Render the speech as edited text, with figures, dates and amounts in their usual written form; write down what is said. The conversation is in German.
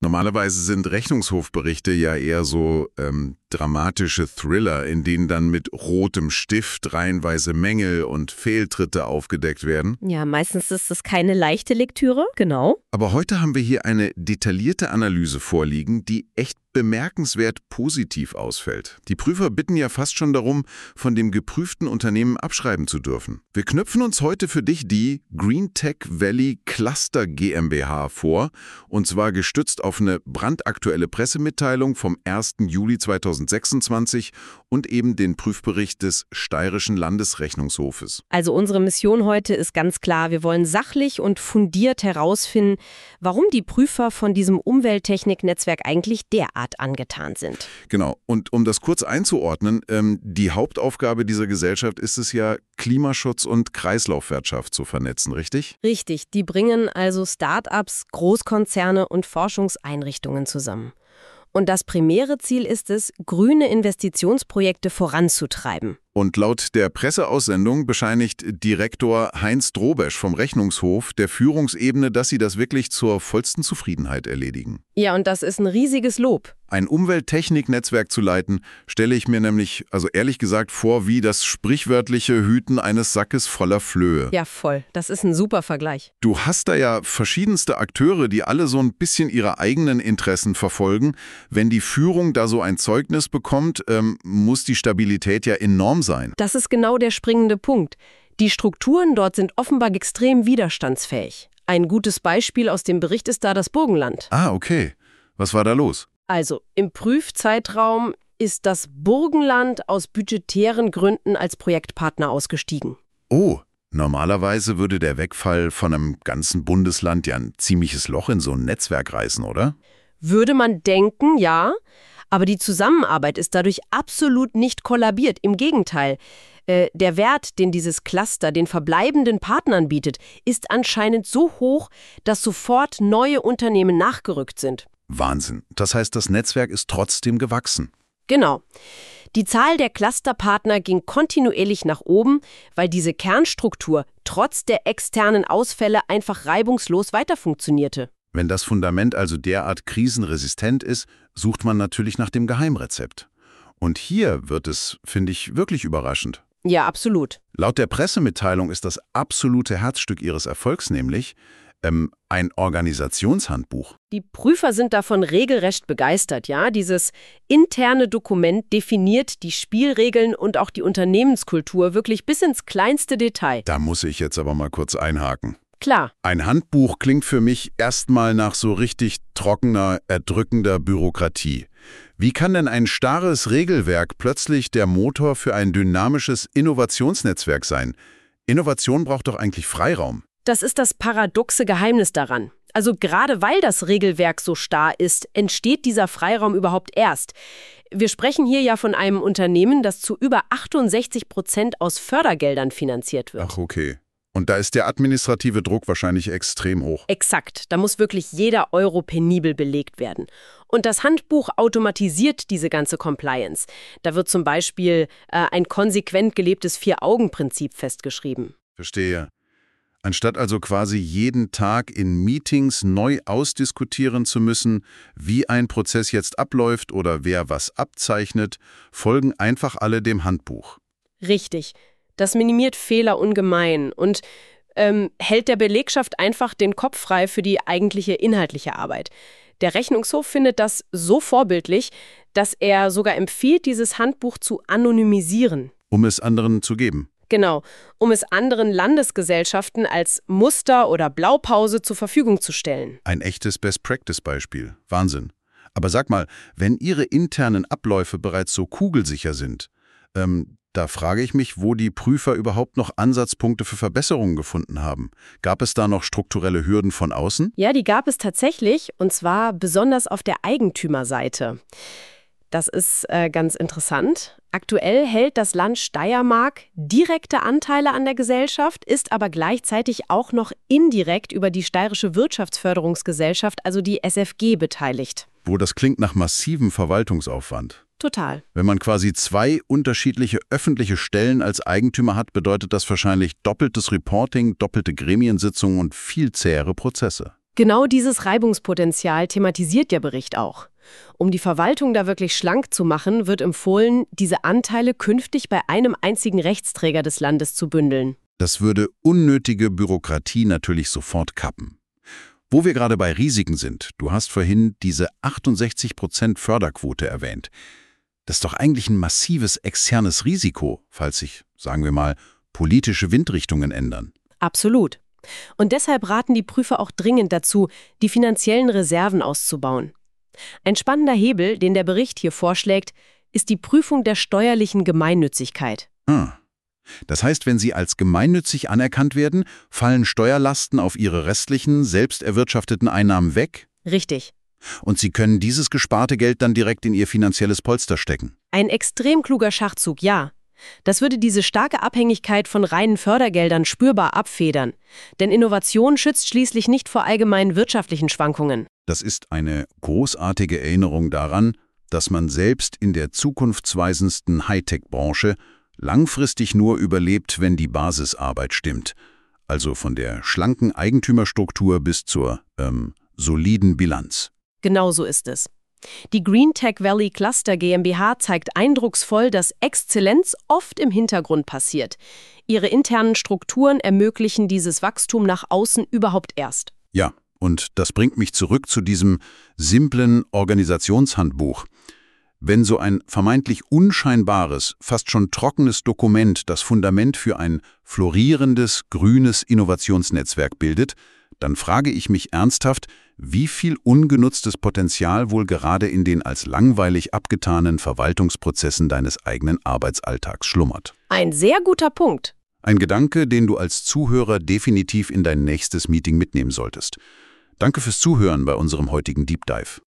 Normalerweise sind Rechnungshofberichte ja eher so dramatische Thriller, in denen dann mit rotem Stift reihenweise Mängel und Fehltritte aufgedeckt werden. Ja, meistens ist es keine leichte Lektüre, genau. Aber heute haben wir hier eine detaillierte Analyse vorliegen, die echt bemerkenswert positiv ausfällt. Die Prüfer bitten ja fast schon darum, von dem geprüften Unternehmen abschreiben zu dürfen. Wir knüpfen uns heute für dich die Green Tech Valley Cluster GmbH vor, und zwar gestützt auf eine brandaktuelle Pressemitteilung vom 1. Juli 2026 und eben den Prüfbericht des Steirischen Landesrechnungshofes. Also unsere Mission heute ist ganz klar, wir wollen sachlich und fundiert herausfinden, warum die Prüfer von diesem Umwelttechnik-Netzwerk eigentlich derart angetan sind. Genau. Und um das kurz einzuordnen, die Hauptaufgabe dieser Gesellschaft ist es ja, Klimaschutz und Kreislaufwirtschaft zu vernetzen, richtig? Richtig, die bringen also Start-ups, Großkonzerne und Forschungseinrichtungen zusammen. Und das primäre Ziel ist es, grüne Investitionsprojekte voranzutreiben. Und laut der Presseaussendung bescheinigt Direktor Heinz Drobesch vom Rechnungshof der Führungsebene, dass sie das wirklich zur vollsten Zufriedenheit erledigen. Ja, und das ist ein riesiges Lob. Ein Umwelttechnik-Netzwerk zu leiten, stelle ich mir nämlich, also ehrlich gesagt, vor wie das sprichwörtliche Hüten eines Sackes voller Flöhe. Ja, voll. Das ist ein super Vergleich. Du hast da ja verschiedenste Akteure, die alle so ein bisschen ihre eigenen Interessen verfolgen. Wenn die Führung da so ein Zeugnis bekommt, muss die Stabilität ja enorm sein. Das ist genau der springende Punkt. Die Strukturen dort sind offenbar extrem widerstandsfähig. Ein gutes Beispiel aus dem Bericht ist da das Burgenland. Ah, okay. Was war da los? Also, im Prüfzeitraum ist das Burgenland aus budgetären Gründen als Projektpartner ausgestiegen. Oh, normalerweise würde der Wegfall von einem ganzen Bundesland ja ein ziemliches Loch in so ein Netzwerk reißen, oder? Würde man denken, ja. Aber die Zusammenarbeit ist dadurch absolut nicht kollabiert. Im Gegenteil. Der Wert, den dieses Cluster den verbleibenden Partnern bietet, ist anscheinend so hoch, dass sofort neue Unternehmen nachgerückt sind. Wahnsinn. Das heißt, das Netzwerk ist trotzdem gewachsen. Genau. Die Zahl der Clusterpartner ging kontinuierlich nach oben, weil diese Kernstruktur trotz der externen Ausfälle einfach reibungslos weiter funktionierte. Wenn das Fundament also derart krisenresistent ist, sucht man natürlich nach dem Geheimrezept. Und hier wird es, finde ich, wirklich überraschend. Ja, absolut. Laut der Pressemitteilung ist das absolute Herzstück ihres Erfolgs nämlich ein Organisationshandbuch. Die Prüfer sind davon regelrecht begeistert, ja. Dieses interne Dokument definiert die Spielregeln und auch die Unternehmenskultur wirklich bis ins kleinste Detail. Da muss ich jetzt aber mal kurz einhaken. Klar. Ein Handbuch klingt für mich erstmal nach so richtig trockener, erdrückender Bürokratie. Wie kann denn ein starres Regelwerk plötzlich der Motor für ein dynamisches Innovationsnetzwerk sein? Innovation braucht doch eigentlich Freiraum. Das ist das paradoxe Geheimnis daran. Also gerade weil das Regelwerk so starr ist, entsteht dieser Freiraum überhaupt erst. Wir sprechen hier ja von einem Unternehmen, das zu über 68% aus Fördergeldern finanziert wird. Ach, okay. Und da ist der administrative Druck wahrscheinlich extrem hoch. Exakt. Da muss wirklich jeder Euro penibel belegt werden. Und das Handbuch automatisiert diese ganze Compliance. Da wird zum Beispiel ein konsequent gelebtes Vier-Augen-Prinzip festgeschrieben. Verstehe. Anstatt also quasi jeden Tag in Meetings neu ausdiskutieren zu müssen, wie ein Prozess jetzt abläuft oder wer was abzeichnet, folgen einfach alle dem Handbuch. Richtig. Das minimiert Fehler ungemein und hält der Belegschaft einfach den Kopf frei für die eigentliche inhaltliche Arbeit. Der Rechnungshof findet das so vorbildlich, dass er sogar empfiehlt, dieses Handbuch zu anonymisieren. Um es anderen zu geben. Genau, um es anderen Landesgesellschaften als Muster oder Blaupause zur Verfügung zu stellen. Ein echtes Best-Practice-Beispiel. Wahnsinn. Aber sag mal, wenn Ihre internen Abläufe bereits so kugelsicher sind, da frage ich mich, wo die Prüfer überhaupt noch Ansatzpunkte für Verbesserungen gefunden haben. Gab es da noch strukturelle Hürden von außen? Ja, die gab es tatsächlich, und zwar besonders auf der Eigentümerseite. Das ist ganz interessant. Aktuell hält das Land Steiermark direkte Anteile an der Gesellschaft, ist aber gleichzeitig auch noch indirekt über die Steirische Wirtschaftsförderungsgesellschaft, also die SFG, beteiligt. Wo das klingt nach massivem Verwaltungsaufwand. Total. Wenn man quasi zwei unterschiedliche öffentliche Stellen als Eigentümer hat, bedeutet das wahrscheinlich doppeltes Reporting, doppelte Gremiensitzungen und viel zähere Prozesse. Genau dieses Reibungspotenzial thematisiert der Bericht auch. Um die Verwaltung da wirklich schlank zu machen, wird empfohlen, diese Anteile künftig bei einem einzigen Rechtsträger des Landes zu bündeln. Das würde unnötige Bürokratie natürlich sofort kappen. Wo wir gerade bei Risiken sind, du hast vorhin diese 68% Förderquote erwähnt. Das ist doch eigentlich ein massives externes Risiko, falls sich, sagen wir mal, politische Windrichtungen ändern. Absolut. Und deshalb raten die Prüfer auch dringend dazu, die finanziellen Reserven auszubauen. Ein spannender Hebel, den der Bericht hier vorschlägt, ist die Prüfung der steuerlichen Gemeinnützigkeit. Das heißt, wenn sie als gemeinnützig anerkannt werden, fallen Steuerlasten auf ihre restlichen, selbst erwirtschafteten Einnahmen weg? Richtig. Und sie können dieses gesparte Geld dann direkt in ihr finanzielles Polster stecken. Ein extrem kluger Schachzug, ja. Das würde diese starke Abhängigkeit von reinen Fördergeldern spürbar abfedern. Denn Innovation schützt schließlich nicht vor allgemeinen wirtschaftlichen Schwankungen. Das ist eine großartige Erinnerung daran, dass man selbst in der zukunftsweisendsten Hightech-Branche langfristig nur überlebt, wenn die Basisarbeit stimmt. Also von der schlanken Eigentümerstruktur bis zur soliden Bilanz. Genau so ist es. Die Green Tech Valley Cluster GmbH zeigt eindrucksvoll, dass Exzellenz oft im Hintergrund passiert. Ihre internen Strukturen ermöglichen dieses Wachstum nach außen überhaupt erst. Ja, und das bringt mich zurück zu diesem simplen Organisationshandbuch. Wenn so ein vermeintlich unscheinbares, fast schon trockenes Dokument das Fundament für ein florierendes, grünes Innovationsnetzwerk bildet, dann frage ich mich ernsthaft, wie viel ungenutztes Potenzial wohl gerade in den als langweilig abgetanen Verwaltungsprozessen deines eigenen Arbeitsalltags schlummert. Ein sehr guter Punkt. Ein Gedanke, den du als Zuhörer definitiv in dein nächstes Meeting mitnehmen solltest. Danke fürs Zuhören bei unserem heutigen Deep Dive.